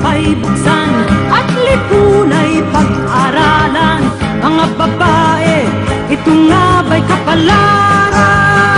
ay buksan at lipunay pag-aralan. Mga babae, ito nga ba'y kapalaran?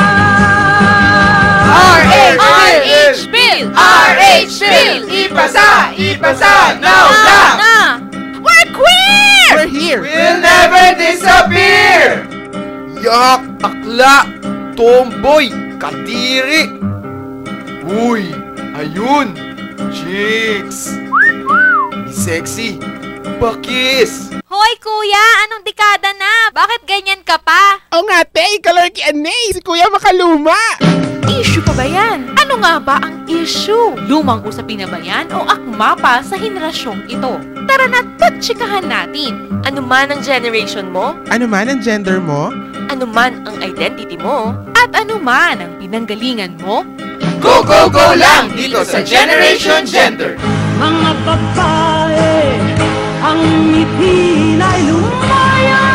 RH Bill! RH Bill! Ipasa! Ipasa! Now! We're queer! We're here! We'll never disappear! Yak! Akla! Tomboy! Kadiri! Uy! Ayun! Chicks! Sexy! Bakis! Hoy kuya, anong dekada na? Bakit ganyan ka pa? O nga, te, ikalarki anay, si Kuya Makaluma. Issue pa ba yan? Ano nga ba ang issue? Lumang usapin na ba yan o akma pa sa henerasyong ito? Tara na, pagtsikahan natin. Ano man ang generation mo, Ano man ang gender mo? ano man ang identity mo, at ano man ang pinanggalingan mo, Go, go, go lang dito sa Generation Gender! Mga babae, ang ngipin ay lumaya.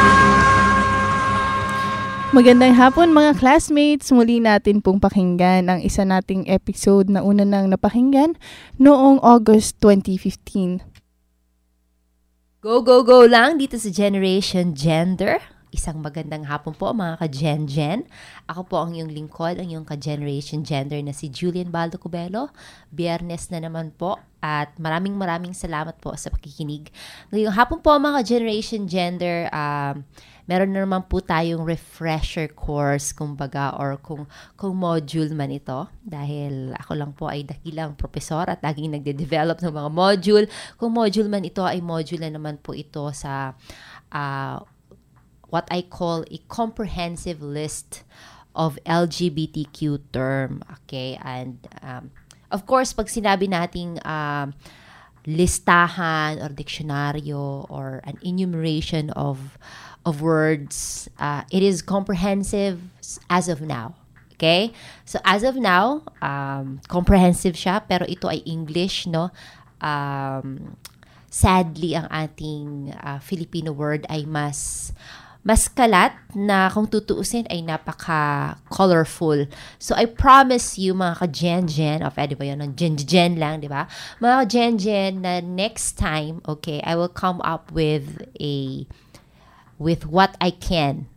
Magandang hapon mga classmates. Muli natin pong pakinggan ang isa nating episode na una nang napakinggan noong August 2015. Go, go, go lang dito sa Generation Gender. Isang magandang hapon po mga ka-Gen-Gen. Ako po ang iyong lingkod, ang iyong ka-Generation Gender na si Julian Baldo Cubelo. Biyernes na naman po at maraming salamat po sa pakikinig. Ngayong hapon po mga ka-Generation Gender, meron na naman po tayong refresher course kumbaga or kung module man ito. Dahil ako lang po ay dakilang profesor at laging nagde-develop ng mga module. Kung module man ito ay module na naman po ito sa what I call a comprehensive list of LGBTQ term. Okay? And of course, pag sinabi nating listahan or diksyonaryo or an enumeration of words, it is comprehensive as of now. Okay? So as of now, comprehensive siya, pero ito ay English, no? Sadly, ang ating Filipino word ay mas kalat na kung tutuusin ay napaka-colorful. So, I promise you, mga ka-Gen-Gen, pwede ba yun? Gen-Gen lang, di ba? Mga ka-Gen-Gen, na next time, okay, I will come up with what I can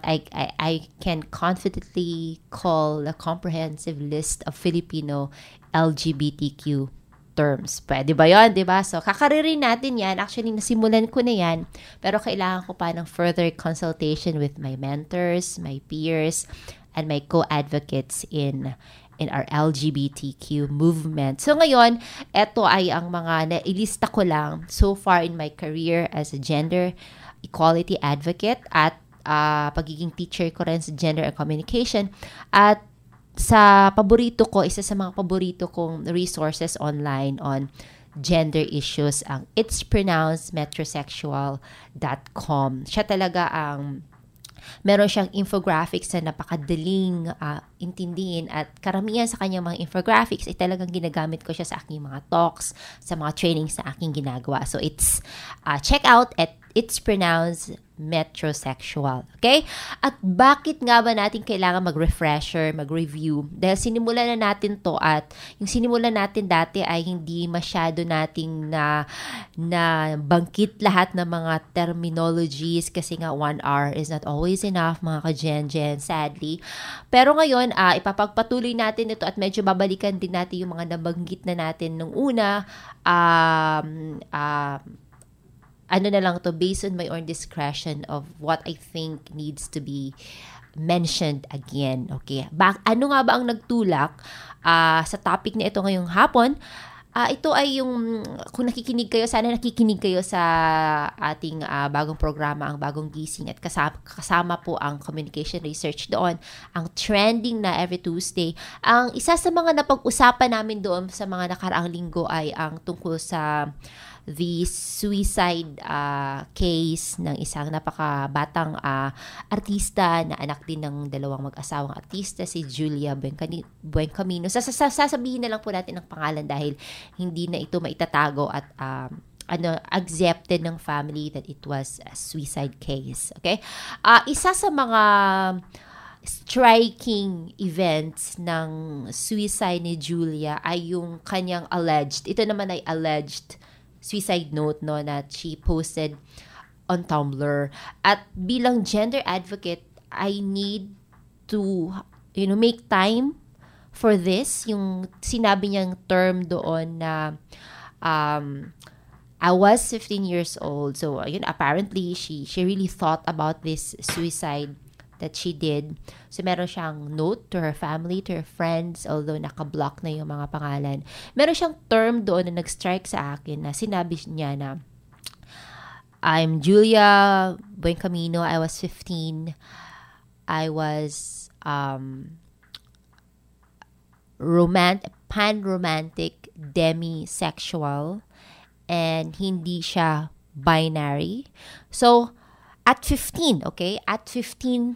confidently call a comprehensive list of Filipino LGBTQ terms. Pwede ba yun, di ba? So, kakaririn natin yan. Actually, nasimulan ko na yan. Pero kailangan ko pa ng further consultation with my mentors, my peers, and my co-advocates in our LGBTQ movement. So, ngayon, eto ay ang mga nailista ko lang so far in my career as a gender equality advocate at pagiging teacher ko rin sa gender and communication. At sa paborito ko, isa sa mga paborito kong resources online on gender issues, ang It's Pronounced Metrosexual.com. Siya talaga ang meron siyang infographics na napakadaling intindihin at karamihan sa kanyang mga infographics ay talagang ginagamit ko siya sa aking mga talks, sa mga trainings na aking ginagawa. So it's check out at It's Pronounced Metrosexual. Okay? At bakit nga ba natin kailangan mag-refresher, mag-review? Dahil sinimulan na natin to at yung sinimulan natin dati ay hindi masyado nating na bangkit lahat ng mga terminologies kasi nga 1 hour is not always enough mga ka-Gen-Gen, sadly. Pero ngayon, ipapagpatuloy natin ito at medyo babalikan din natin yung mga nabanggit na natin nung una. Ano na lang to, based on my own discretion of what I think needs to be mentioned again. Okay? Ano nga ba ang nagtulak sa topic na ito ngayong hapon? Ito ay yung, kung nakikinig kayo, sana nakikinig kayo sa ating bagong programa, ang Bagong Gising, at kasama po ang communication research doon, ang trending na every Tuesday. Ang isa sa mga napag-usapan namin doon sa mga nakaraang linggo ay ang tungkol sa the suicide case ng isang napakabatang artista na anak din ng dalawang mag-asawang artista, si Julia Buencamino. Sasabihin na lang po natin ang pangalan dahil hindi na ito maitatago at accepted ng family that it was a suicide case. Okay? Isa sa mga striking events ng suicide ni Julia ay yung kanyang ito naman ay alleged suicide note, no, that she posted on Tumblr. At bilang gender advocate, I need to, make time for this. Yung sinabi niyang term doon na I was 15 years old. So, apparently, she really thought about this suicide that she did. So, meron siyang note to her family, to her friends, although naka-block na yung mga pangalan. Meron siyang term doon na nag-strike sa akin na sinabi niya na, I'm Julia Buencamino. I was 15. I was pan-romantic, demisexual, and hindi siya binary. So, at 15, okay? At 15,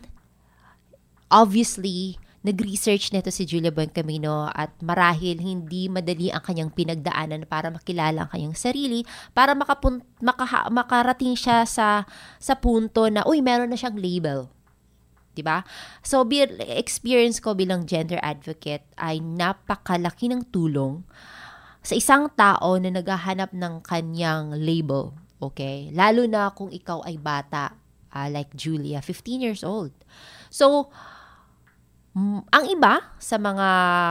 obviously, nag-research nito si Julia Buencamino at marahil hindi madali ang kanyang pinagdaanan para makilala ang kanyang sarili, para makarating siya sa punto na, meron na siyang label. Diba? So, experience ko bilang gender advocate ay napakalaki ng tulong sa isang tao na naghahanap ng kanyang label. Okay? Lalo na kung ikaw ay bata, like Julia, 15 years old. So, ang iba sa mga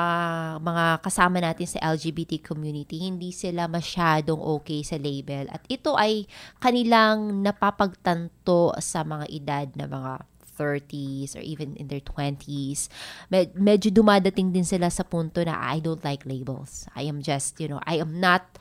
kasama natin sa LGBT community, hindi sila masyadong okay sa label. At ito ay kanilang napapagtanto sa mga edad na mga 30s or even in their 20s. Medyo dumadating din sila sa punto na I don't like labels. I am just, I am not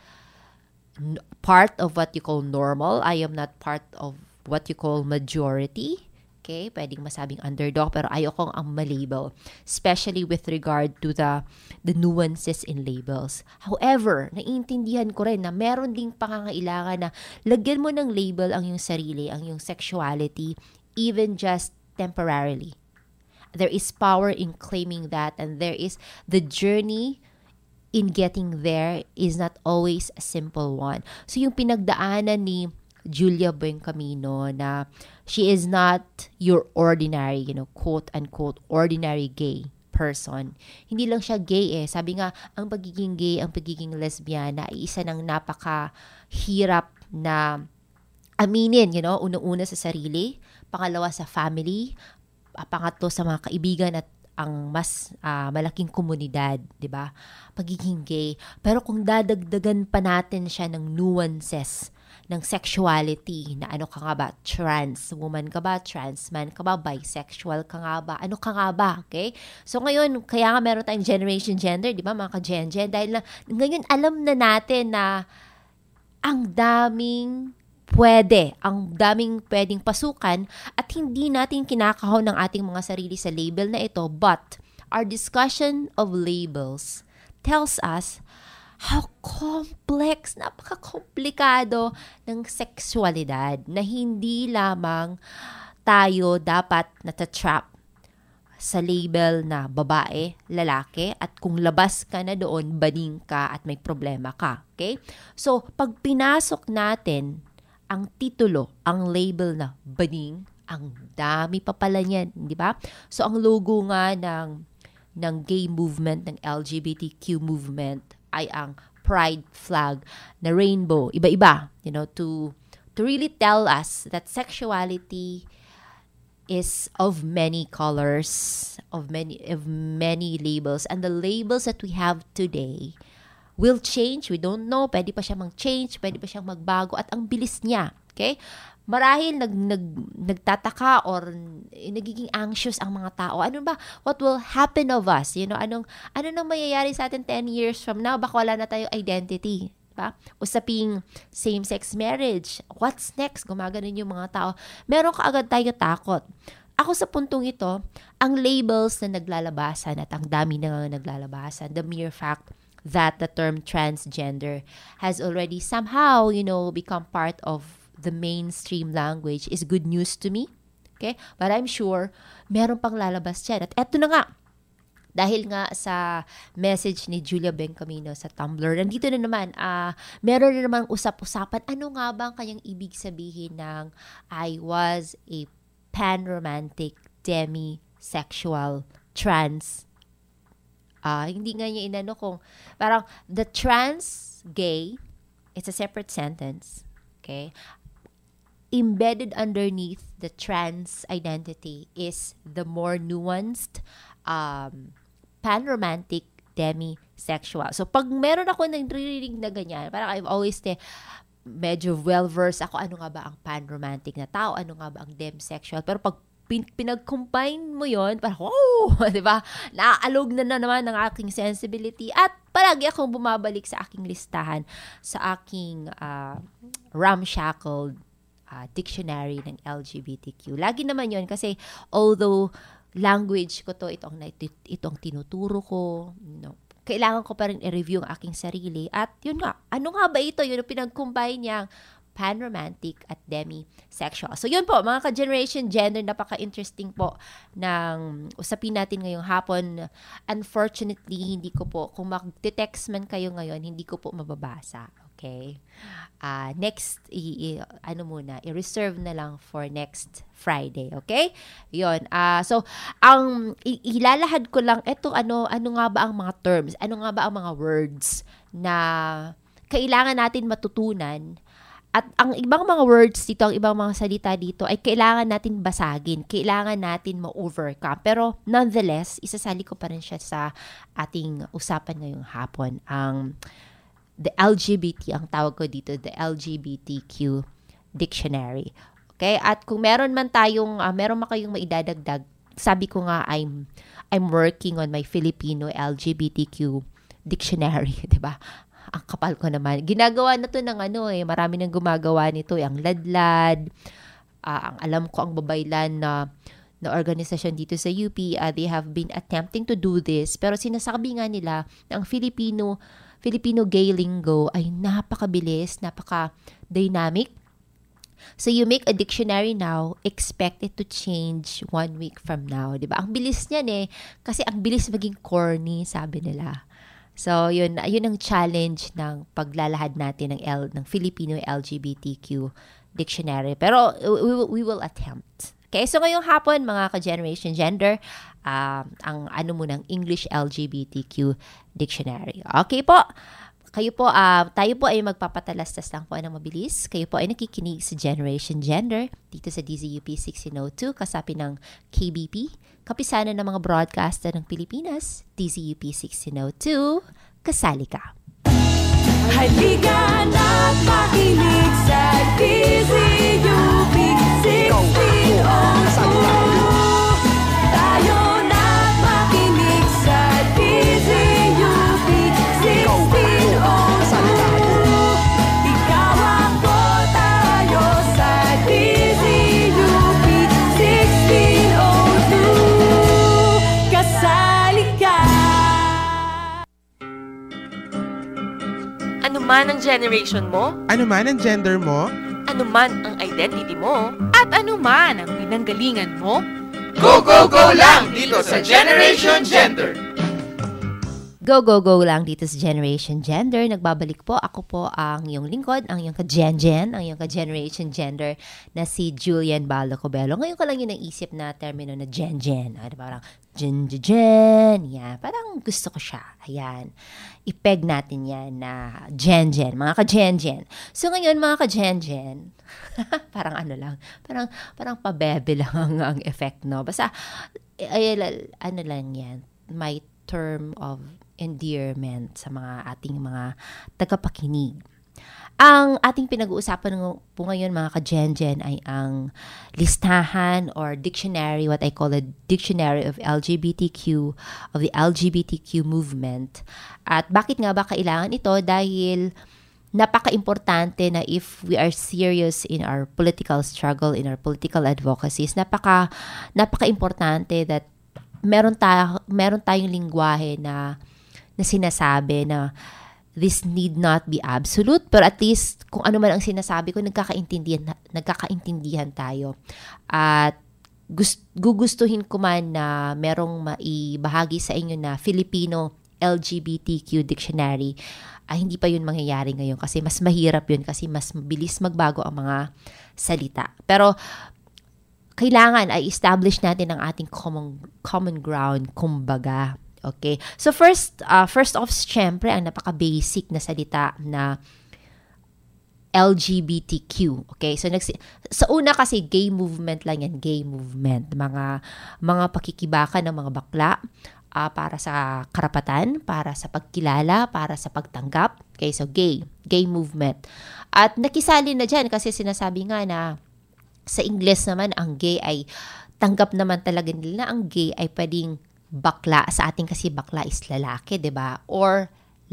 part of what you call normal. I am not part of what you call majority. Okay? Pwedeng masabing underdog, pero ayokong ang malabel. Especially with regard to the nuances in labels. However, naiintindihan ko rin na meron ding pangangailangan na lagyan mo ng label ang iyong sarili, ang iyong sexuality, even just temporarily. There is power in claiming that, and there is the journey in getting there is not always a simple one. So yung pinagdaanan ni Julia Buencamino na she is not your ordinary, quote-unquote, ordinary gay person. Hindi lang siya gay eh. Sabi nga, ang pagiging gay, ang pagiging lesbiana ay isa ng napakahirap na aminin, unang-una sa sarili, pangalawa sa family, pangatlo sa mga kaibigan at ang mas malaking komunidad, 'di ba? Pagiging gay. Pero kung dadagdagan pa natin siya ng nuances ng sexuality, na ano ka nga ba? Trans woman ka ba? Trans man ka ba? Bisexual ka nga ba? Ano ka nga ba? Okay? So ngayon, kaya nga meron tayong generation gender, 'di ba? Mga ka-gen-gen, dahil ngayon alam na natin na ang daming pwedeng pasukan at hindi natin kinakahon ng ating mga sarili sa label na ito. But our discussion of labels tells us how complex, napaka-komplikado ng sexualidad na hindi lamang tayo dapat natatrap sa label na babae, lalaki, at kung labas ka na doon, baning ka at may problema ka. Okay? So, pag pinasok natin ang titulo, ang label na baning, ang dami pa pala niyan, di ba? So, ang logo nga ng gay movement, ng LGBTQ movement, ay ang pride flag na rainbow, iba-iba, to really tell us that sexuality is of many colors, of many labels, and the labels that we have today will change. We don't know. Pwede pa siya mag-change. Pwede pa siyang magbago. At ang bilis niya. Okay? Marahil nagtataka or nagiging anxious ang mga tao. Ano ba? What will happen of us? Ano nang mayayari sa atin 10 years from now? Baka wala na tayong identity. Diba? Usaping same-sex marriage. What's next? Gumaganon yung mga tao. Meron kaagad tayo takot. Ako sa puntong ito, ang labels na naglalabasan at ang dami na naglalabasan, the mere fact that the term transgender has already somehow, become part of the mainstream language is good news to me. Okay? But I'm sure meron pang lalabas dyan. At eto na nga, dahil nga sa message ni Julia Buencamino sa Tumblr, nandito na naman, meron na naman usap-usapan, ano nga ba ang kanyang ibig sabihin ng I was a pan-romantic demisexual sexual, trans. Hindi nga niya inano kung parang the trans gay, it's a separate sentence. Okay? Embedded underneath the trans identity is the more nuanced, pan-romantic, demisexual. So, pag meron ako nagre-reading na ganyan, parang I've always medyo well-versed ako, ano nga ba ang pan-romantic na tao, ano nga ba ang demisexual. Pero pag pinag-combine mo yon, parang, di ba? Naaalog na naman ng aking sensibility at palagi akong bumabalik sa aking listahan, sa aking ramshackled dictionary ng LGBTQ. Lagi naman yon kasi although language ko to, itong tinuturo ko, kailangan ko pa rin i-review ang aking sarili. At yun nga, ano nga ba ito? Yun ang pinag-combine niyang pan-romantic at demisexual. So yun po, mga ka-generation gender, napaka-interesting po ng usapin natin ngayong hapon. Unfortunately, hindi ko po, kung mag-text man kayo ngayon, hindi ko po mababasa. Okay? Next, i-reserve na lang for next Friday. Okay? Yun. So, ang ilalahad ko lang, ano nga ba ang mga terms? Ano nga ba ang mga words na kailangan natin matutunan? At ang ibang mga words dito, ang ibang mga salita dito, ay kailangan natin basagin. Kailangan natin ma-overcome. Pero, nonetheless, isasali ko pa rin siya sa ating usapan ngayong hapon. The LGBT, ang tawag ko dito, the LGBTQ Dictionary. Okay? At kung meron man kayong maidadagdag, sabi ko nga, I'm working on my Filipino LGBTQ Dictionary, 'di ba? Ang kapal ko naman. Ginagawa na to ng marami nang gumagawa nito, ang Ladlad. Ang alam ko ang babaylan na organisasyon dito sa UP, they have been attempting to do this, pero sinasabi nga nila na ang Filipino gay lingo ay napakabilis, napaka-dynamic. So, you make a dictionary now, expect it to change 1 week from now. Diba? Ang bilis niyan kasi ang bilis maging corny, sabi nila. So, yun ang challenge ng paglalahad natin ng Filipino LGBTQ dictionary. Pero, we will attempt. Okay, so ngayong hapon, mga ka-generation gender, ang English LGBTQ Dictionary. Okay po, tayo po ay magpapatalastas lang po ng mabilis. Kayo po ay nakikinig sa Generation Gender dito sa DZUP 1602, kasapi ng KBP, kapisanan ng mga broadcaster ng Pilipinas, DZUP 1602, kasali ka. Halika na't makinig sa DZUP 1602. Tayo na't makinig sa DZUP 1602. Ikaw ako, tayo sa DZUP 1602. Kasali ka. Ano man ang generation mo, Ano man ang gender mo? ano man ang identity mo, at ano man ang pinanggalingan mo, Go, go, go lang dito sa Generation Gender! Go, go, go lang dito sa Generation Gender. Nagbabalik po. Ako po ang iyong lingkod, ang iyong ka-Gen-Gen, ang iyong ka-Generation Gender na si Julian Baldo Cobelo. Ngayon ko lang yung naisip na termino na Gen-Gen. Parang Gen-Gen. Yan. Parang gusto ko siya. Ayan. I-peg natin yan na Gen-Gen. Mga ka-Gen-Gen. So ngayon, mga ka-Gen-Gen, parang parang pabebe lang ang effect, no? Basta, lang yan. My term of endearment sa ating mga tagapakinig. Ang ating pinag-uusapan po ngayon, mga ka-Gen-Gen, ay ang listahan or dictionary, what I call a dictionary of the LGBTQ movement. At bakit nga ba kailangan ito? Dahil napaka-importante na if we are serious in our political struggle, in our political advocacies, napaka-importante that meron tayong lingwahe na sinasabi na this need not be absolute, pero at least kung ano man ang sinasabi ko, nagkakaintindihan tayo. At gugustuhin ko man na merong maibahagi sa inyo na Filipino LGBTQ Dictionary. Hindi pa yun mangyayari ngayon kasi mas mahirap yun kasi mas mabilis magbago ang mga salita. Pero kailangan ay establish natin ang ating common ground, kumbaga. Okay? So first off, syempre, ang napaka-basic na salita na LGBTQ. Okay? So sa una kasi gay movement lang yan, gay movement. Mga pakikibaka ng mga bakla para sa karapatan, para sa pagkilala, para sa pagtanggap. Okay, so gay movement. At nakisali na dyan kasi sinasabi nga na sa Ingles naman ang gay ay tanggap naman talaga nila na ang gay ay pwedeng bakla. Sa ating kasi bakla is lalaki, 'di ba? Or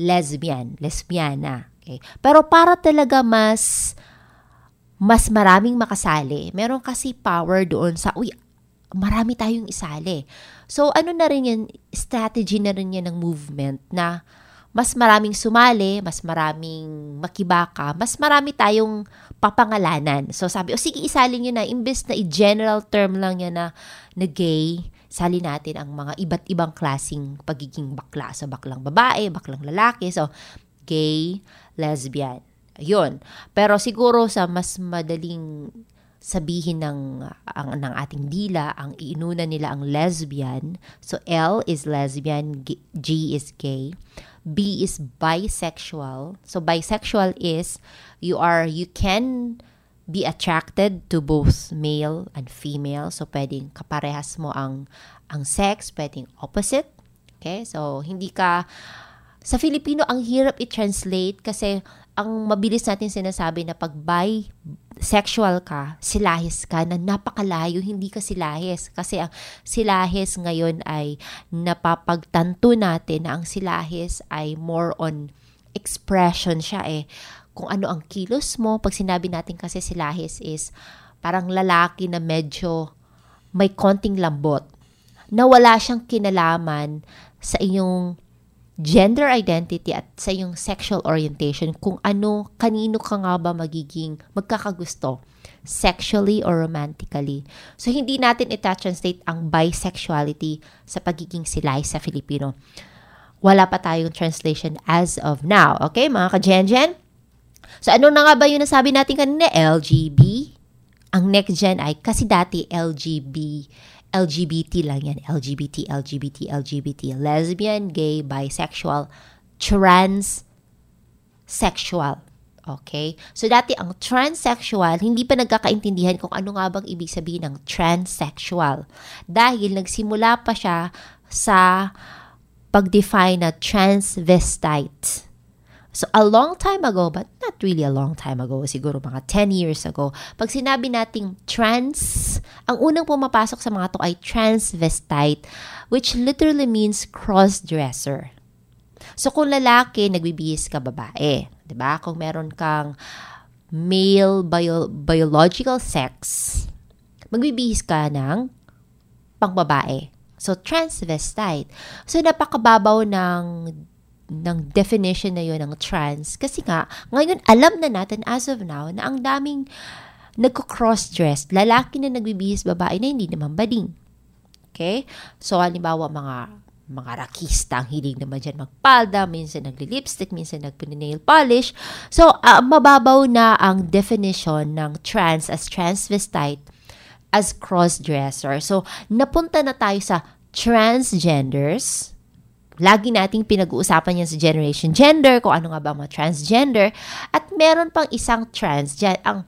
lesbiana. Okay. Pero para talaga mas maraming makasali, meron kasi power doon sa, marami tayong isali. So, ano na rin yan, strategy na rin yan ng movement na mas maraming sumali, mas maraming makibaka, mas marami tayong papangalanan. So, sabi, sige, isali nyo na, imbes na i-general term lang yan na gay, sali natin ang mga iba't ibang klaseng pagiging bakla. So, baklang babae, baklang lalaki. So, gay, lesbian. Ayun. Pero siguro sa mas madaling sabihin ng ating dila, ang iinuna nila ang lesbian. So, L is lesbian, G is gay, B is bisexual. So, bisexual is you can be attracted to both male and female. So, pwedeng kaparehas mo ang sex, pwedeng opposite. Okay? So, hindi ka sa Filipino, ang hirap i-translate kasi ang mabilis natin sinasabi na pag bisexual ka, silahis ka, na napakalayo, hindi ka silahis. Kasi ang silahis ngayon ay napapagtanto natin na ang silahis ay more on expression siya Kung ano ang kilos mo, pag sinabi natin kasi silahis is parang lalaki na medyo may konting lambot, na wala siyang kinalaman sa iyong gender identity at sa yung sexual orientation, kung kanino ka nga ba magkakagusto sexually or romantically. So, hindi natin ita-translate ang bisexuality sa pagiging silay sa Filipino. Wala pa tayong translation as of now. Okay, mga ka-Gen-Gen? So, ano na nga ba yung nasabi natin kanina? LGB. Ang next gen ay, kasi dati LGBT lang yan. LGBT. Lesbian, gay, bisexual, transsexual. Okay? So, dati ang transsexual, hindi pa nagkakaintindihan kung ano nga bang ibig sabihin ng transsexual. Dahil nagsimula pa siya sa pag-define na transvestite. So, a long time ago, but not really a long time ago, siguro mga 10 years ago, pag sinabi nating trans, ang unang pumapasok sa mga to ay transvestite, which literally means cross-dresser. So, kung lalaki, nagbibihis ka babae. Diba? Kung meron kang male biological sex, magbibihis ka ng pangbabae. So, transvestite. So, napakababaw ng definition na yun ng trans. Kasi nga, ngayon alam na natin as of now na ang daming nagko-cross-dress, lalaki na nagbibihis babae na hindi naman bading. Okay? So, halimbawa, mga rakista, ang hilig naman dyan magpalda, minsan nagli-lipstick, minsan nagpini-nail polish. So, mababaw na ang definition ng trans as transvestite as cross-dresser. So, napunta na tayo sa transgenders. Lagi nating pinag-uusapan yan sa Generation Gender, kung ano nga ba mga transgender. At meron pang isang ang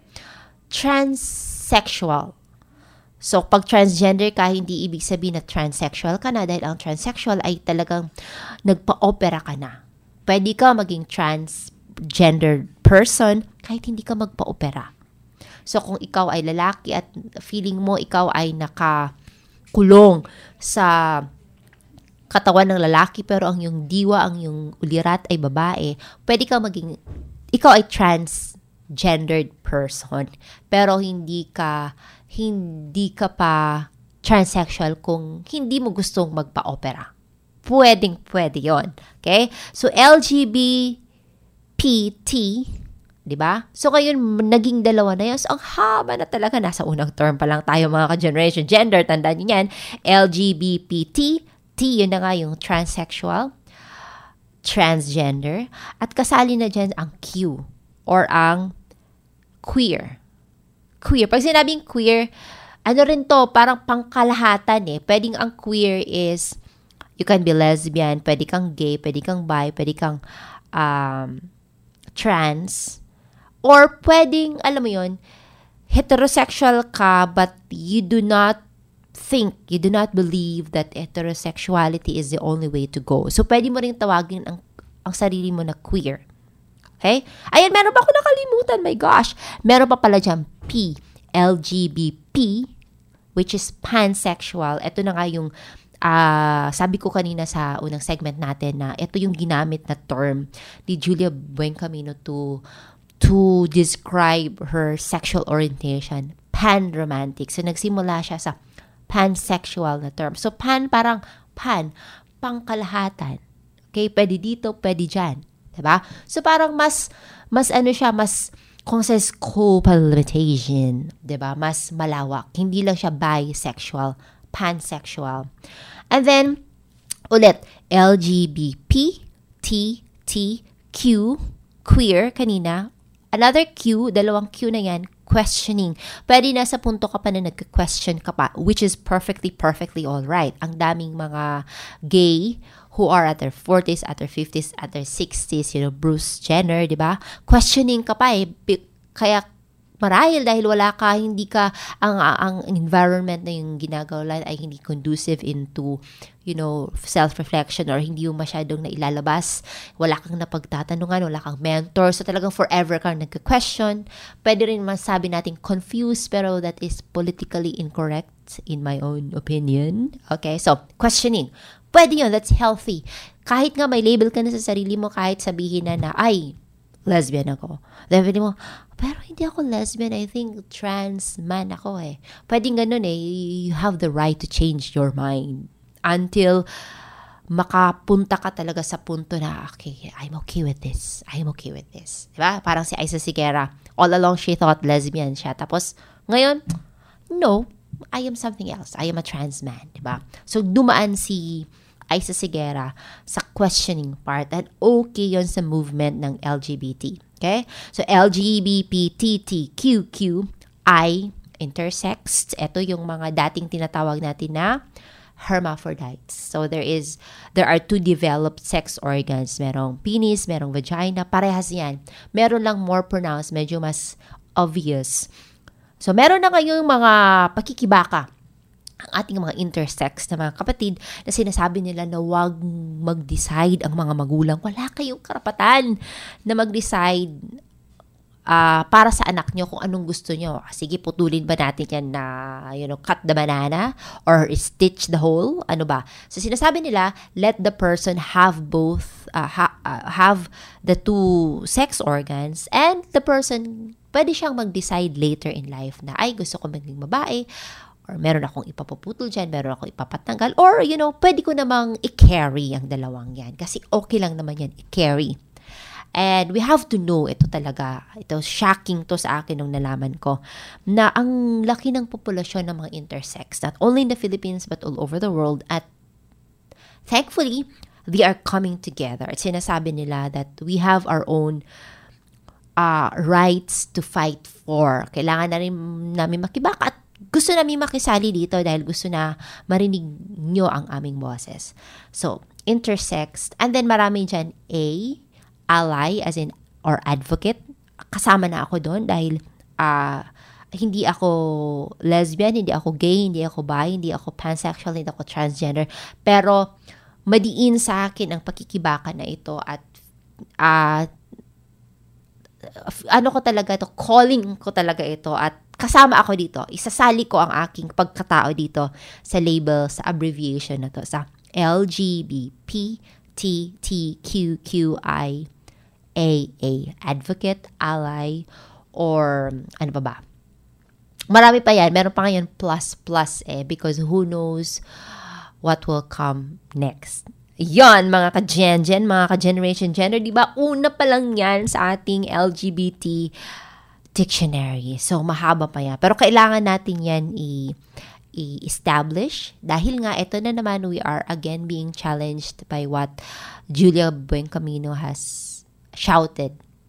transsexual. So, pag transgender ka, hindi ibig sabihin na transsexual ka na, dahil ang transsexual ay talagang nagpa-opera ka na. Pwede ka maging transgender person kahit hindi ka magpa-opera. So, kung ikaw ay lalaki at feeling mo ikaw ay nakakulong sa katawan ng lalaki pero ang iyong diwa, ang iyong ulirat ay babae, pwede ka ikaw ay transgendered person. Pero hindi ka pa transsexual kung hindi mo gustong magpa-opera. Pwede yon. Okay? So, LGBT, diba? So, ngayon, naging dalawa na yun. So, ang haba na talaga. Nasa unang term pa lang tayo, mga ka-generation gender. Tandaan nyo yan. LGBT, T, yun na nga yung transsexual, transgender, at kasali na dyan ang Q, or ang queer. Queer. Pag sinabing queer, ano rin to, parang pangkalahatan eh. Pwedeng ang queer is, you can be lesbian, pwede kang gay, pwede kang bi, pwede kang trans, or pwedeng, alam mo yun, heterosexual ka, but you do not believe that heterosexuality is the only way to go. So, pwede mo rin tawagin ang sarili mo na queer. Okay? Ayan, meron pa ako nakalimutan. My gosh. Meron pa pala dyan, P, LGBT, which is pansexual. Ito na nga yung, sabi ko kanina sa unang segment natin na ito yung ginamit na term ni Julia Buencamino to describe her sexual orientation, pan-romantic. So, nagsimula siya sa pansexual na term. So, parang pangkalahatan. Okay? Pwede dito, pwede dyan. Diba? So, parang mas kung sa scope limitation, diba? Mas malawak. Hindi lang siya bisexual, pansexual. And then, ulit, LGBTQ, queer, kanina. Another Q, dalawang Q na yan, questioning. Pwede na sa punto ka pa na nagka-question ka pa, which is perfectly all right. Ang daming mga gay who are at their 40s, at their 50s, at their 60s, Bruce Jenner, di ba? Questioning ka pa eh. Kaya marahil dahil hindi ka, ang environment na yung ginagawa ay hindi conducive into, self-reflection, or hindi yung masyadong nailalabas. Wala kang napagtatanungan, wala kang mentor. So talagang forever kang nagka-question. Pwede rin masabi natin confused, pero that is politically incorrect in my own opinion. Okay, so questioning. Pwede yun, that's healthy. Kahit nga may label ka na sa sarili mo, kahit sabihin na ay, lesbian ako. Sabi mo, pero hindi ako lesbian, I think trans man ako eh. Pwedeng ganun eh, you have the right to change your mind until makapunta ka talaga sa punto na, okay, I'm okay with this. Diba? Parang si Isa Sigera, all along she thought lesbian siya. Tapos, ngayon, no, I am something else. I am a trans man. Diba? So, dumaan si Isa Sigera sa questioning part, at okay yon sa movement ng LGBT. Okay? So, LGBTQQI, intersex. Ito yung mga dating tinatawag natin na hermaphrodites. So, there are two developed sex organs. Merong penis, merong vagina. Parehas yan. Meron lang more pronounced, medyo mas obvious. So, meron na ngayong mga pakikibaka ang ating mga intersex na mga kapatid na sinasabi nila na wag mag-decide ang mga magulang. Wala kayong karapatan na mag-decide para sa anak nyo kung anong gusto nyo. Sige, putulin ba natin yan na, cut the banana or stitch the hole? Ano ba? So, sinasabi nila, let the person have both, have the two sex organs, and the person, pwede siyang mag-decide later in life na, ay, gusto ko maging babae, or meron akong ipapuputol dyan, meron akong ipapatanggal, or, pwede ko namang i-carry ang dalawang yan. Kasi okay lang naman yan, i-carry. And we have to know, ito shocking to sa akin nung nalaman ko, na ang laki ng populasyon ng mga intersex, not only in the Philippines, but all over the world. At thankfully, they are coming together. At sinasabi nila that we have our own rights to fight for. Kailangan na rin namin makibaka at gusto namin makisali dito dahil gusto na marinig nyo ang aming boses. So, intersex. And then marami dyan ally, as in, or advocate. Kasama na ako doon dahil hindi ako lesbian, hindi ako gay, hindi ako bi, hindi ako pansexual, hindi ako transgender. Pero, madiin sa akin ang pakikibaka na ito at calling ko talaga ito at kasama ako dito. Isasali ko ang aking pagkatao dito sa label, sa abbreviation na to, sa LGBTQQIAA. Advocate, ally, or ano ba? Marami pa yan. Meron pa ngayon plus because who knows what will come next. Yon, mga ka-gen, mga ka-generation gender, di ba? Una pa lang yan sa ating LGBT dictionary. So, mahaba pa yan. Pero kailangan natin yan i-establish dahil nga ito na naman, we are again being challenged by what Julia Buencamino has shouted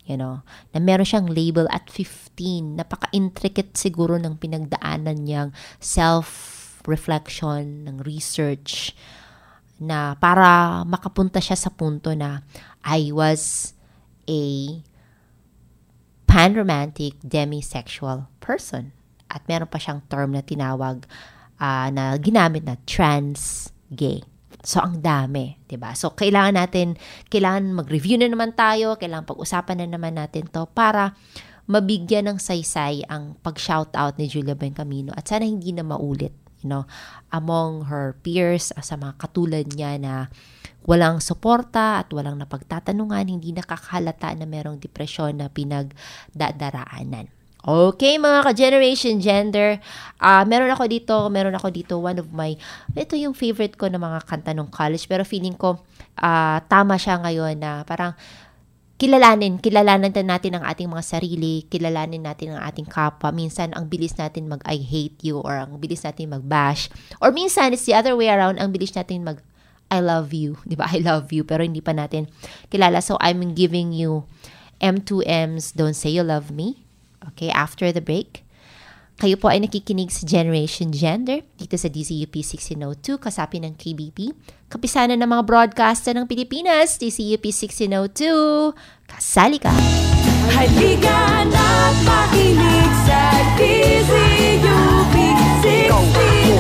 You know, na meron siyang label at 15. Napaka-intricate siguro ng pinagdaanan niyang self-reflection, ng research, na para makapunta siya sa punto na I was a pan-romantic demisexual person. At meron pa siyang term na tinawag na ginamit na trans-gay. So, ang dami, 'di ba? So, kailangan mag-review na naman tayo, kailangan pag-usapan na naman natin 'to para mabigyan ng saysay ang pag-shoutout ni Julia Bencamino at sana hindi na maulit, among her peers, sa mga katulad niya na walang suporta at walang napagtatanungan, hindi nakakahalata na merong depresyon na pinagdadaraanan. Okay, mga ka-Generation Gender, meron ako dito, one of my, ito yung favorite ko na mga kanta ng college, pero feeling ko, tama siya ngayon na parang kilalanin natin ang ating mga sarili, kilalanin natin ang ating kapwa. Minsan, ang bilis natin mag-I hate you, or ang bilis natin mag-bash, or minsan, it's the other way around, ang bilis natin I love you, di ba? I love you, pero hindi pa natin kilala. So, I'm giving you M2M's Don't Say You Love Me. Okay, after the break. Kayo po ay nakikinig sa Generation Gender dito sa DCUP 1602, kasapi ng KBP, kapisanan ng mga broadcaster ng Pilipinas, DCUP 1602, kasali ka! Halika na't makinig sa DCUP 1602.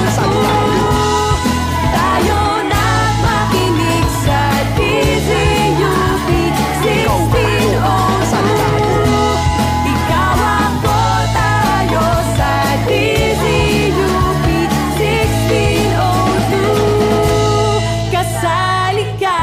Tayo na't makinig sa DCUP 1602. Ikaw ako, tayo sa DCUP 1602. Kasali ka.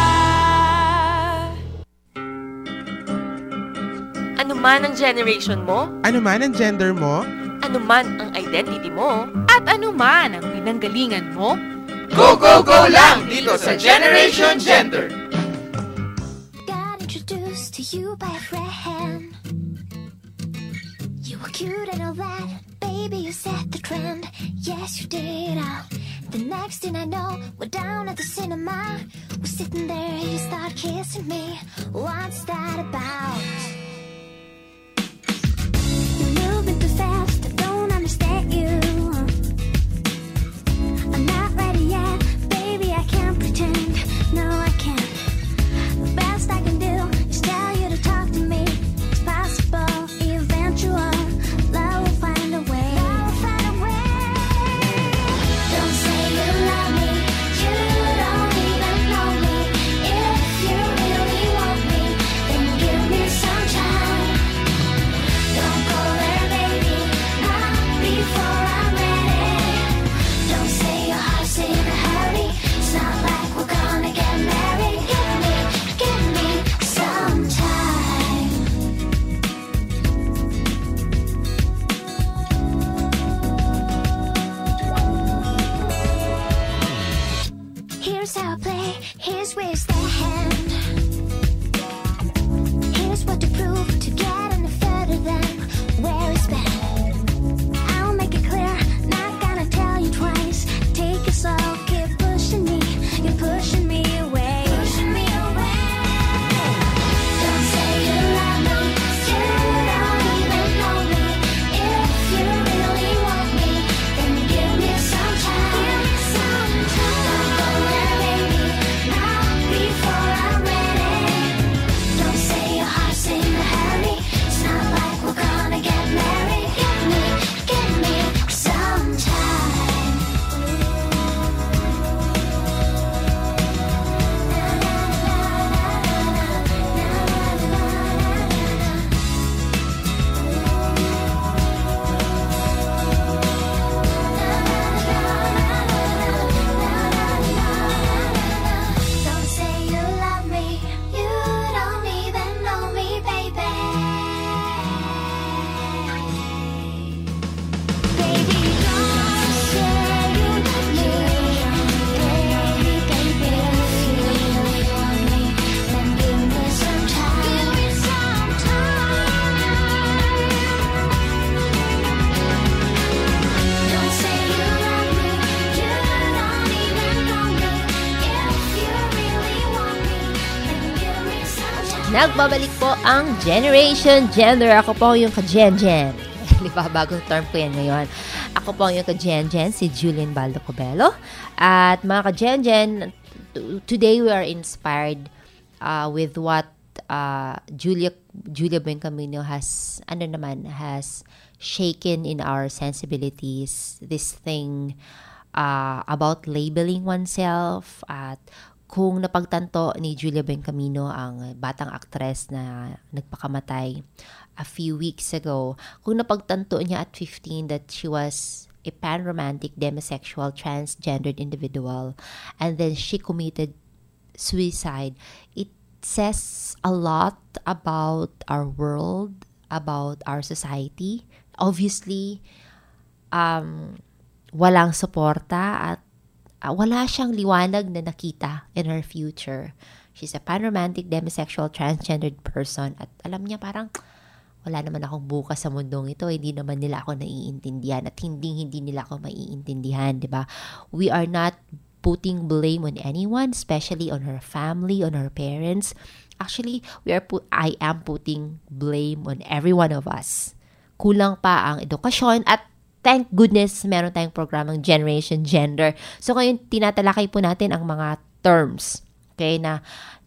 Ano man ang generation mo, Ano man ang gender mo? ano man ang identity mo, at ano man ang pinanggalingan mo, Go, go, go lang dito sa Generation Gender. Got introduced to you by a friend. You were cute and all that, baby, you set the trend. Yes, you did. The next thing I know, we're down at the cinema. We're sitting there, you start kissing me. What's that about? You're moving too fast, I don't understand you. I'm not ready yet, baby, I can't pretend. No, I can't. The best I can do is tell you to talk to me. It's possible, eventual. Love will find a way. Love will find a way. Don't say you love me. You don't even know me. If you really want me, then give me some time. Don't go there, baby. Not before I'm ready. Don't say your heart's in a hurry. It's not like we're gonna get married. Give me some time. Here's how I play, here's where you stand. Here's what to prove to get any further than where it's been. I'll make it clear, not gonna tell you twice. Take it slow, keep pushing me, you're pushing me away. Pushing me away. Don't say you love me, you don't even know me. If you really want me, then give me some time. Don't go there, baby, not before I'm ready. Don't say your heart's in a hurry. It's not like we're gonna Nagbabalik po ang Generation Gender. Ako po yung ka-Gen-Gen. Di ba? Bagong term ko yan ngayon. Ako po yung ka-Gen-Gen, si Julian Baldo Cobelo. At mga ka-Gen-Gen, today we are inspired with what Julia Bencamino has shaken in our sensibilities. This thing about labeling oneself at kung napagtanto ni Julia Bencamino, ang batang aktres na nagpakamatay a few weeks ago, kung napagtanto niya at 15 that she was a panromantic, demisexual, transgendered individual, and then she committed suicide, it says a lot about our world, about our society. Obviously, walang suporta at wala siyang liwanag na nakita in her future. She's a panromantic, demisexual, transgendered person. At alam niya parang, wala naman akong bukas sa mundong ito. Hindi naman nila ako naiintindihan. At hindi nila ako maiintindihan, di ba? We are not putting blame on anyone, especially on her family, on her parents. Actually, I am putting blame on every one of us. Kulang pa ang edukasyon at thank goodness, meron tayong programang Generation Gender. So, ngayon, tinatalakay po natin ang mga terms, okay, na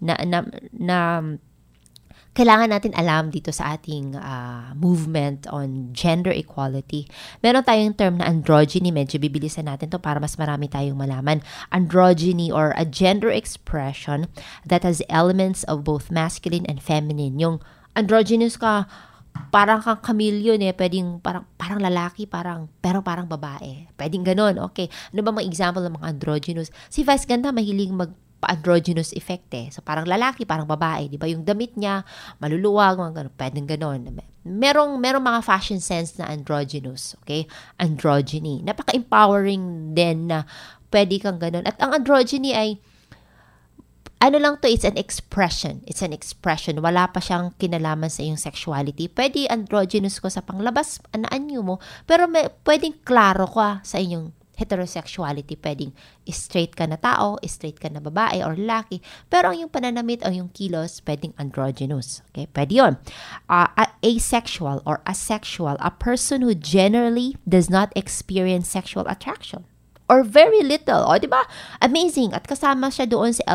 kailangan natin alam dito sa ating movement on gender equality. Meron tayong term na androgyny. Medyo bibilisan natin to para mas marami tayong malaman. Androgyny, or a gender expression that has elements of both masculine and feminine. Yung androgynous ka, parang kang chameleon pwedeng parang lalaki, pero parang babae. Pwedeng ganon. Okay. Ano ba mga example ng mga androgynous? Si Vice Ganda mahilig magpa-androgynous effect So parang lalaki, parang babae, 'di ba? Yung damit niya maluluwag, mga ganon. Pwedeng ganon. Merong mga fashion sense na androgynous, okay? Androgyny. Napaka-empowering din na pwede kang ganon. At ang androgyny ay it's an expression. It's an expression. Wala pa siyang kinalaman sa iyong sexuality. Pwede androgynous ko sa panglabas, anyo mo, pero pwedeng klaro ka sa inyong heterosexuality. Pwedeng straight ka na tao, straight ka na babae or lalaki, pero ang iyong pananamit, ang iyong kilos, pwedeng androgynous. Okay? Pwede yun. Asexual or asexual, a person who generally does not experience sexual attraction. Or very little. O, di ba? Amazing. At kasama siya doon sa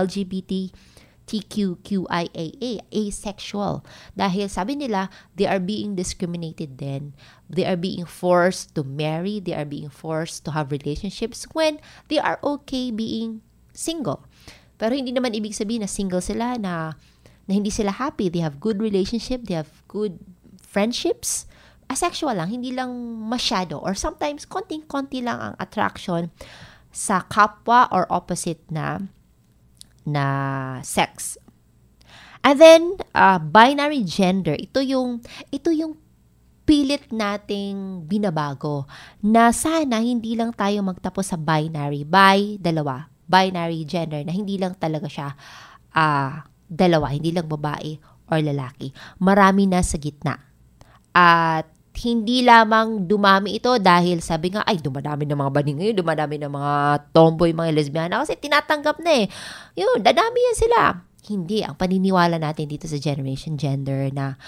LGBTQIAA, asexual. Dahil sabi nila, they are being discriminated then. They are being forced to marry. They are being forced to have relationships when they are okay being single. Pero hindi naman ibig sabihin na single sila, na hindi sila happy. They have good relationship. They have good friendships. Asexual lang, hindi lang masyado, or sometimes konting-konti lang ang attraction sa kapwa or opposite na sex. And then binary gender, ito yung pilit nating binabago na sana hindi lang tayo magtapos sa binary, binary gender, na hindi lang talaga siya dalawa, hindi lang babae or lalaki. Marami na sa gitna. At hindi lamang dumami ito dahil sabi nga, ay, dumadami ng mga baning ngayon, dumadami ng mga tomboy, mga lesbiana, kasi tinatanggap na Yun, dadami yan sila. Hindi, ang paniniwala natin dito sa Generation Gender na,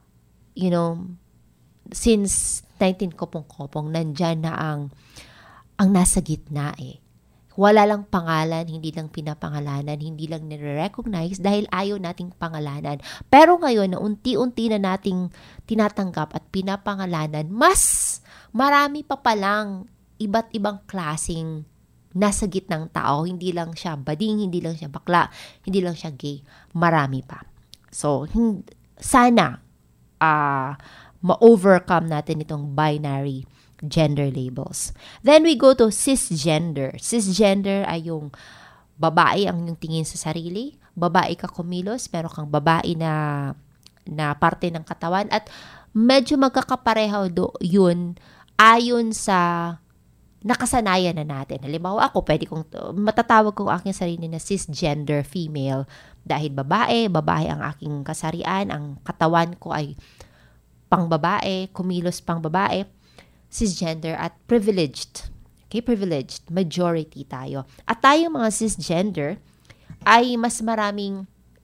since 19 kopong-kopong, nandyan na ang nasa gitna Wala lang pangalan, hindi lang pinapangalanan, hindi lang nire-recognize dahil ayaw nating pangalanan. Pero ngayon, na unti-unti na nating tinatanggap at pinapangalanan, mas marami pa palang iba't ibang klaseng nasa gitnang tao. Hindi lang siya bading, hindi lang siya bakla, hindi lang siya gay. Marami pa. So, sana ma-overcome natin itong binary gender labels. Then we go to cisgender. Cisgender ay yung babae ang yung tingin sa sarili. Babae ka kumilos, meron kang babae na parte ng katawan at medyo magkakapareho yun ayon sa nakasanayan na natin. Halimbawa ako, matatawag ko ang aking sarili na cisgender female dahil babae ang aking kasarian, ang katawan ko ay pang babae, kumilos pang babae. Cisgender at privileged. Okay, privileged. Majority tayo. At tayo mga cisgender ay mas maraming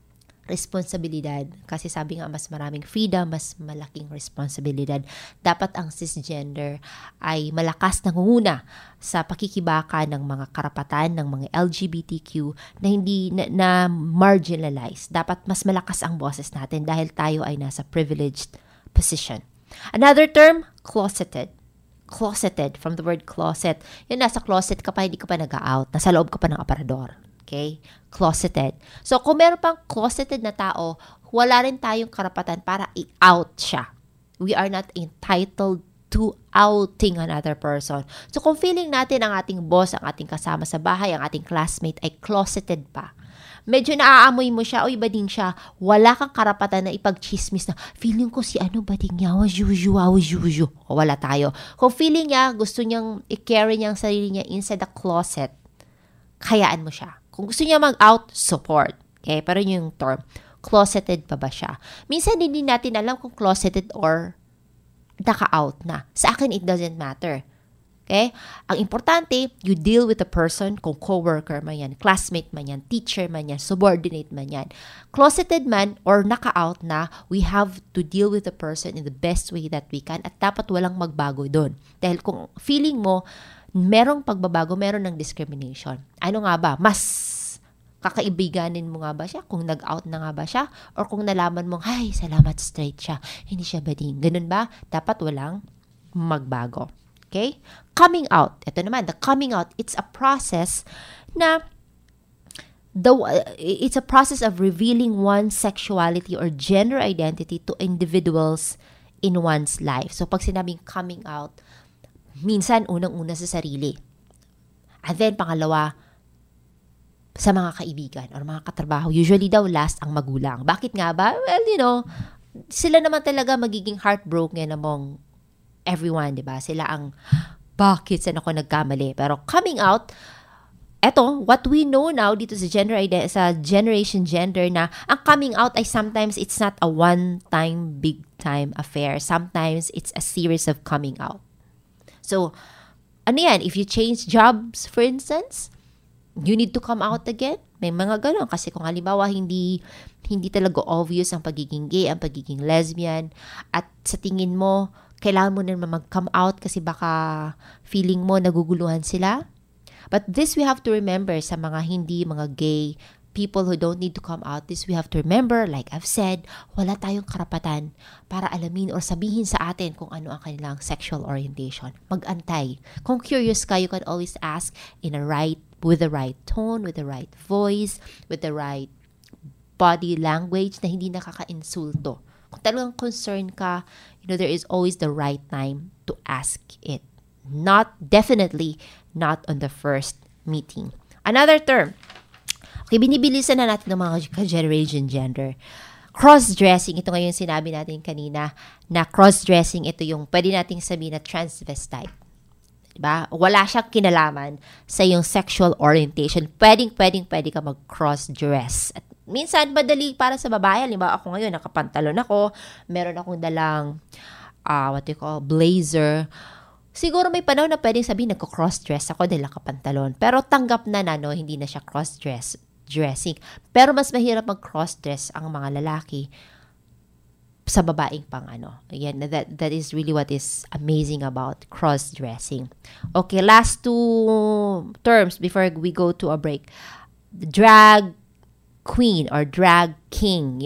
responsibilidad. Kasi sabi nga, mas maraming freedom, mas malaking responsibilidad. Dapat ang cisgender ay malakas nangunguna sa pakikibaka ng mga karapatan ng mga LGBTQ na hindi na marginalized. Dapat mas malakas ang boses natin dahil tayo ay nasa privileged position. Another term, closeted. Closeted, from the word closet. Yun, nasa closet ka pa, hindi ka pa nag-out. Nasa loob ka pa ng aparador. Okay? Closeted. So, kung meron pang closeted na tao, wala rin tayong karapatan para i-out siya. We are not entitled to outing another person. So, kung feeling natin ang ating boss, ang ating kasama sa bahay, ang ating classmate ay closeted pa, medyo naaamoy mo siya, o bading siya, wala kang karapatan na ipag-chismis na, feeling ko si bading niya, awujuju. O wala tayo. Kung feeling niya, gusto niyang i-carry niya ang sarili niya inside the closet, hayaan mo siya. Kung gusto niya mag-out, support. Okay? Pero yung term, closeted pa ba siya? Minsan hindi natin alam kung closeted or naka-out na. Sa akin, it doesn't matter. Okay? Ang importante, you deal with the person, kung coworker man yan, classmate man yan, teacher man yan, subordinate man yan. Closeted man or naka-out na, we have to deal with the person in the best way that we can at dapat walang magbago doon. Dahil kung feeling mo, merong pagbabago, meron ng discrimination. Ano nga ba? Mas kakaibiganin mo nga ba siya? Kung nag-out na nga ba siya? Or kung nalaman mong, ay, salamat, straight siya. Hindi siya bading. Ganun ba? Dapat walang magbago. Okay? Coming out. Ito naman, the coming out, it's a process na it's a process of revealing one's sexuality or gender identity to individuals in one's life. So, pag sinabing coming out, minsan unang-una sa sarili. And then, pangalawa, sa mga kaibigan or mga katrabaho. Usually daw, last ang magulang. Bakit nga ba? Well, sila naman talaga magiging heartbroken among everyone, di ba? Sila ang, bakit saan ako nagkamali? Pero coming out, eto, what we know now dito sa sa generation gender na ang coming out ay sometimes it's not a one-time, big-time affair. Sometimes it's a series of coming out. So, ano yan? If you change jobs, for instance, you need to come out again. May mga ganon. Kasi kung halimbawa, hindi talaga obvious ang pagiging gay, ang pagiging lesbian, at sa tingin mo, kailangan mo na mag-come out kasi baka feeling mo naguguluhan sila. But this we have to remember sa mga gay people who don't need to come out. This we have to remember, like I've said, wala tayong karapatan para alamin or sabihin sa atin kung ano ang kanilang sexual orientation. Mag-antay. Kung curious ka, you can always ask with the right tone, with the right voice, with the right body language na hindi nakaka-insulto. Kung talagang concerned ka, there is always the right time to ask it. Definitely not on the first meeting. Another term. Okay, binibilisan na natin ng mga generation gender. Cross-dressing, ito ngayon sinabi natin kanina, na cross-dressing, ito yung pwede nating sabihin na transvestite. Diba? Wala siyang kinalaman sa yung sexual orientation. Pwede ka mag-cross-dress. At minsan, madali para sa babae. Halimbawa, ako ngayon, nakapantalon ako. Meron akong dalang, blazer. Siguro may panahon na pwedeng sabihin, nagko-cross-dress ako dahil nakapantalon. Pero tanggap na hindi na siya cross-dressing. Pero mas mahirap mag-cross-dress ang mga lalaki sa babaeng pang Again, that is really what is amazing about cross-dressing. Okay, last two terms before we go to a break. Drag queen or drag king.